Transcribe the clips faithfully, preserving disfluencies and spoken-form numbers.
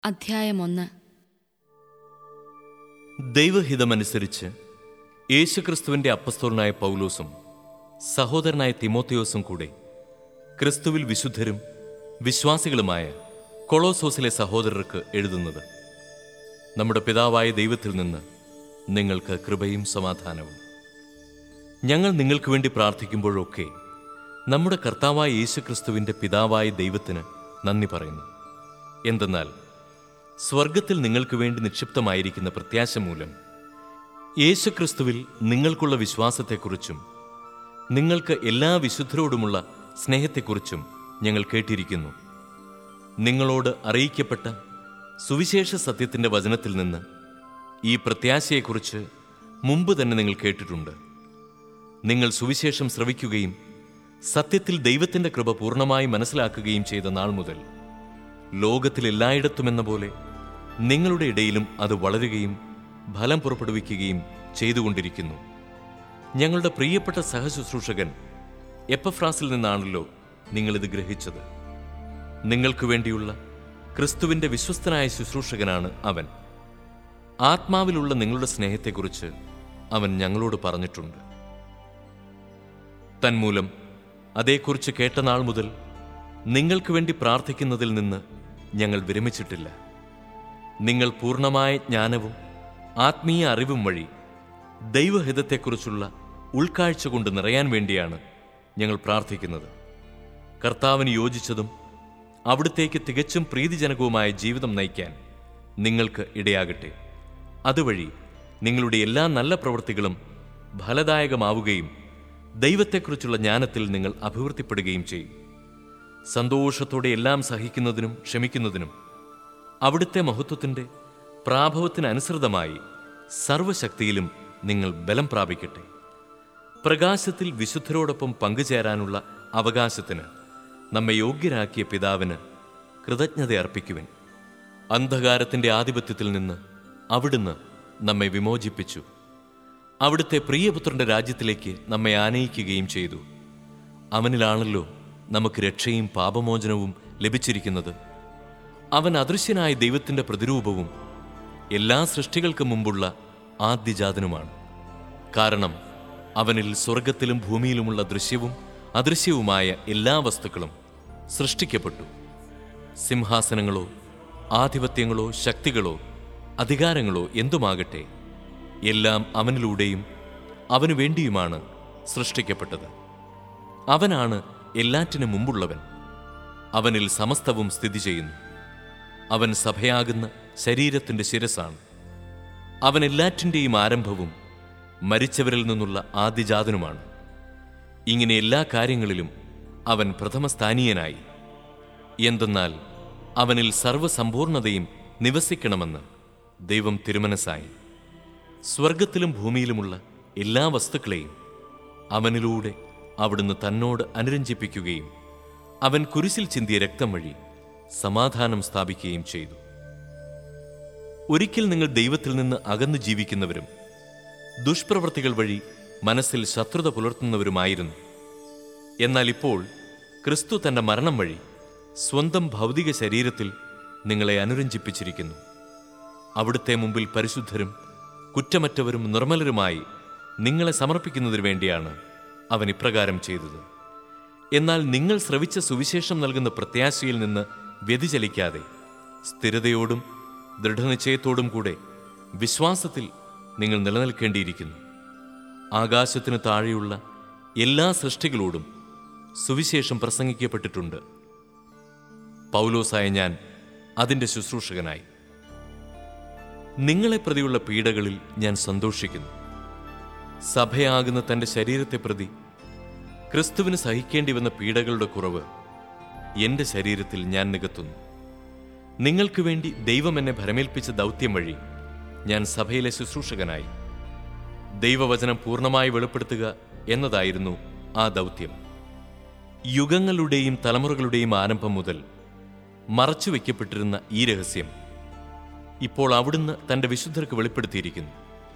അധ്യായം ഒന്ന്. ദൈവഹിതമനുസരിച്ച് യേശുക്രിസ്തുവിന്റെ അപ്പസ്തോലനായ പൗലോസും സഹോദരനായ തിമോത്തിയോസും കൂടെ ക്രിസ്തുവിൽ വിശുദ്ധരും വിശ്വാസികളുമായ കൊളോസോസിലെ സഹോദരർക്ക് എഴുതുന്നത്, നമ്മുടെ പിതാവായ ദൈവത്തിൽ നിന്ന് നിങ്ങൾക്ക് കൃപയും സമാധാനവും. ഞങ്ങൾ നിങ്ങൾക്ക് വേണ്ടി പ്രാർത്ഥിക്കുമ്പോഴൊക്കെ നമ്മുടെ കർത്താവായ യേശുക്രിസ്തുവിന്റെ പിതാവായ ദൈവത്തിന് നന്ദി പറയുന്നു. എന്തെന്നാൽ സ്വർഗത്തിൽ നിങ്ങൾക്ക് വേണ്ടി നിക്ഷിപ്തമായിരിക്കുന്ന പ്രത്യാശ മൂലം യേശുക്രിസ്തുവിൽ നിങ്ങൾക്കുള്ള വിശ്വാസത്തെക്കുറിച്ചും നിങ്ങൾക്ക് എല്ലാ വിശുദ്ധരോടുമുള്ള സ്നേഹത്തെക്കുറിച്ചും ഞങ്ങൾ കേട്ടിരിക്കുന്നു. നിങ്ങളോട് അറിയിക്കപ്പെട്ട സുവിശേഷ സത്യത്തിൻ്റെ വചനത്തിൽ നിന്ന് ഈ പ്രത്യാശയെക്കുറിച്ച് മുമ്പ് തന്നെ നിങ്ങൾ കേട്ടിട്ടുണ്ട്. നിങ്ങൾ സുവിശേഷം ശ്രവിക്കുകയും സത്യത്തിൽ ദൈവത്തിൻ്റെ കൃപ പൂർണ്ണമായി മനസ്സിലാക്കുകയും ചെയ്ത നാൾ മുതൽ ലോകത്തിലെല്ലായിടത്തുമെന്ന പോലെ നിങ്ങളുടെ ഇടയിലും അത് വളരുകയും ഫലം പുറപ്പെടുവിക്കുകയും ചെയ്തുകൊണ്ടിരിക്കുന്നു. ഞങ്ങളുടെ പ്രിയപ്പെട്ട സഹശുശ്രൂഷകൻ എപ്പഫ്രാസിൽ നിന്നാണല്ലോ നിങ്ങളിത് ഗ്രഹിച്ചത്. നിങ്ങൾക്ക് വേണ്ടിയുള്ള ക്രിസ്തുവിൻ്റെ വിശ്വസ്തനായ ശുശ്രൂഷകനാണ് അവൻ. ആത്മാവിലുള്ള നിങ്ങളുടെ സ്നേഹത്തെക്കുറിച്ച് അവൻ ഞങ്ങളോട് പറഞ്ഞിട്ടുണ്ട്. തന്മൂലം അതേക്കുറിച്ച് കേട്ട നാൾ മുതൽ നിങ്ങൾക്ക് വേണ്ടി പ്രാർത്ഥിക്കുന്നതിൽ നിന്ന് ഞങ്ങൾ വിരമിച്ചിട്ടില്ല. നിങ്ങൾ പൂർണ്ണമായ ജ്ഞാനവും ആത്മീയ അറിവും വഴി ദൈവഹിതത്തെക്കുറിച്ചുള്ള ഉൾക്കാഴ്ച കൊണ്ട് നിറയാൻ വേണ്ടിയാണ് ഞങ്ങൾ പ്രാർത്ഥിക്കുന്നത്. കർത്താവിന് യോജിച്ചതും അവിടുത്തേക്ക് തികച്ചും പ്രീതിജനകവുമായ ജീവിതം നയിക്കാൻ നിങ്ങൾക്ക് ഇടയാകട്ടെ. അതുവഴി നിങ്ങളുടെ എല്ലാ നല്ല പ്രവൃത്തികളും ഫലദായകമാവുകയും ദൈവത്തെക്കുറിച്ചുള്ള ജ്ഞാനത്തിൽ നിങ്ങൾ അഭിവൃദ്ധിപ്പെടുകയും ചെയ്യും. സന്തോഷത്തോടെ എല്ലാം സഹിക്കുന്നതിനും ക്ഷമിക്കുന്നതിനും അവിടുത്തെ മഹത്വത്തിൻ്റെ പ്രാഭവത്തിനനുസൃതമായി സർവശക്തിയിലും നിങ്ങൾ ബലം പ്രാപിക്കട്ടെ. പ്രകാശത്തിൽ വിശുദ്ധരോടൊപ്പം പങ്കുചേരാനുള്ള അവകാശത്തിന് നമ്മെ യോഗ്യരാക്കിയ പിതാവിന് കൃതജ്ഞത അർപ്പിക്കുവിൻ. അന്ധകാരത്തിൻ്റെ ആധിപത്യത്തിൽ നിന്ന് അവിടുന്ന് നമ്മെ വിമോചിപ്പിച്ചു. അവിടുത്തെ പ്രിയപുത്രന്റെ രാജ്യത്തിലേക്ക് നമ്മെ ആനയിക്കുകയും ചെയ്തു. അവനിലാണല്ലോ നമുക്ക് രക്ഷയും പാപമോചനവും ലഭിച്ചിരിക്കുന്നത്. അവൻ അദൃശ്യനായ ദൈവത്തിൻ്റെ പ്രതിരൂപവും എല്ലാ സൃഷ്ടികൾക്കും മുമ്പുള്ള ആദ്യജാതനുമാണ്. കാരണം അവനിൽ സ്വർഗത്തിലും ഭൂമിയിലുമുള്ള ദൃശ്യവും അദൃശ്യവുമായ എല്ലാ വസ്തുക്കളും സൃഷ്ടിക്കപ്പെട്ടു. സിംഹാസനങ്ങളോ ആധിപത്യങ്ങളോ ശക്തികളോ അധികാരങ്ങളോ എന്തുമാകട്ടെ, എല്ലാം അവനിലൂടെയും അവനു വേണ്ടിയുമാണ് സൃഷ്ടിക്കപ്പെട്ടത്. അവനാണ് എല്ലാറ്റിനും മുമ്പുള്ളവൻ. അവനിൽ സമസ്തവും സ്ഥിതി ചെയ്യുന്നു. അവൻ സഭയാകുന്ന ശരീരത്തിൻ്റെ ശിരസ്സാണ്. അവൻ എല്ലാറ്റിൻ്റെയും ആരംഭവും മരിച്ചവരിൽ നിന്നുള്ള ആദ്യജാതനുമാണ്. ഇങ്ങനെ എല്ലാ കാര്യങ്ങളിലും അവൻ പ്രഥമസ്ഥാനീയനായി. എന്തെന്നാൽ അവനിൽ സർവ്വസമ്പൂർണതയും നിവസിക്കണമെന്ന് ദൈവം തിരുമനസ്സായി. സ്വർഗത്തിലും ഭൂമിയിലുമുള്ള എല്ലാ വസ്തുക്കളെയും അവനിലൂടെ അവിടുന്ന് തന്നോട് അനുരഞ്ജിപ്പിക്കുകയും അവൻ കുരിശിൽ ചിന്തിയ രക്തം വഴി സമാധാനം സ്ഥാപിക്കുകയും ചെയ്തു. ഒരിക്കൽ നിങ്ങൾ ദൈവത്തിൽ നിന്ന് അകന്നു ജീവിക്കുന്നവരും ദുഷ്പ്രവൃത്തികൾ വഴി മനസ്സിൽ ശത്രുത പുലർത്തുന്നവരുമായിരുന്നു. എന്നാൽ ഇപ്പോൾ ക്രിസ്തു തന്റെ മരണം വഴി സ്വന്തം ഭൗതിക ശരീരത്തിൽ നിങ്ങളെ അനുരഞ്ജിപ്പിച്ചിരിക്കുന്നു. അവിടുത്തെ മുമ്പിൽ പരിശുദ്ധരും കുറ്റമറ്റവരും നിർമ്മലരുമായി നിങ്ങളെ സമർപ്പിക്കുന്നതിനു വേണ്ടിയാണ് അവൻ ഇപ്രകാരം ചെയ്തത്. എന്നാൽ നിങ്ങൾ ശ്രവിച്ച സുവിശേഷം നൽകുന്ന പ്രത്യാശയിൽ നിന്ന് വ്യതിചലിക്കാതെ സ്ഥിരതയോടും ദൃഢനിശ്ചയത്തോടും കൂടെ വിശ്വാസത്തിൽ നിങ്ങൾ നിലനിൽക്കേണ്ടിയിരിക്കുന്നു. ആകാശത്തിന് താഴെയുള്ള എല്ലാ സൃഷ്ടികളോടും സുവിശേഷം പ്രസംഗിക്കപ്പെട്ടിട്ടുണ്ട്. പൗലോസായ ഞാൻ അതിൻ്റെ ശുശ്രൂഷകനായി. നിങ്ങളെ പ്രതിയുള്ള പീഡകളിൽ ഞാൻ സന്തോഷിക്കുന്നു. സഭയാകുന്ന തൻ്റെ ശരീരത്തെ പ്രതി ക്രിസ്തുവിന് സഹിക്കേണ്ടി വന്ന പീഡകളുടെ കുറവ് എൻ്റെ ശരീരത്തിൽ ഞാൻ നികത്തുന്നു. നിങ്ങൾക്ക് വേണ്ടി ദൈവം എന്നെ ഭരമേൽപ്പിച്ച ദൗത്യം വഴി ഞാൻ സഭയിലെ ശുശ്രൂഷകനായി. ദൈവവചനം പൂർണ്ണമായി വെളിപ്പെടുത്തുക എന്നതായിരുന്നു ആ ദൗത്യം. യുഗങ്ങളുടെയും തലമുറകളുടെയും ആരംഭം മുതൽ മറച്ചുവെക്കപ്പെട്ടിരുന്ന ഈ രഹസ്യം ഇപ്പോൾ അവിടുന്ന് തൻ്റെ വിശുദ്ധർക്ക് വെളിപ്പെടുത്തിയിരിക്കുന്നു.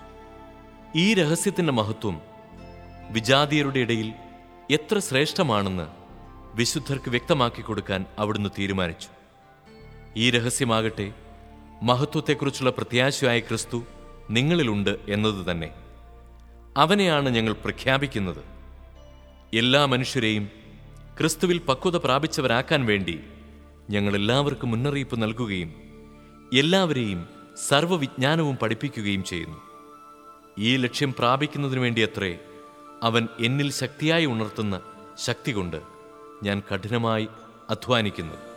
ഈ രഹസ്യത്തിൻ്റെ മഹത്വം വിജാതീയരുടെ ഇടയിൽ എത്ര ശ്രേഷ്ഠമാണെന്ന് വിശുദ്ധർക്ക് വ്യക്തമാക്കി കൊടുക്കാൻ അവിടുന്ന് തീരുമാനിച്ചു. ഈ രഹസ്യമാകട്ടെ മഹത്വത്തെക്കുറിച്ചുള്ള പ്രത്യാശയായ ക്രിസ്തു നിങ്ങളിലുണ്ട് എന്നത് തന്നെ. അവനെയാണ് ഞങ്ങൾ പ്രഖ്യാപിക്കുന്നത്. എല്ലാ മനുഷ്യരെയും ക്രിസ്തുവിൽ പക്വത പ്രാപിച്ചവരാക്കാൻ വേണ്ടി ഞങ്ങൾ എല്ലാവർക്കും മുന്നറിയിപ്പ് നൽകുകയും എല്ലാവരെയും സർവ്വവിജ്ഞാനവും പഠിപ്പിക്കുകയും ചെയ്യുന്നു. ഈ ലക്ഷ്യം പ്രാപിക്കുന്നതിനു വേണ്ടിയത്രേ അവൻ എന്നിൽ ശക്തിയായി ഉണർത്തുന്ന ശക്തി കൊണ്ട് ഞാൻ കഠിനമായി അധ്വാനിക്കുന്നത്.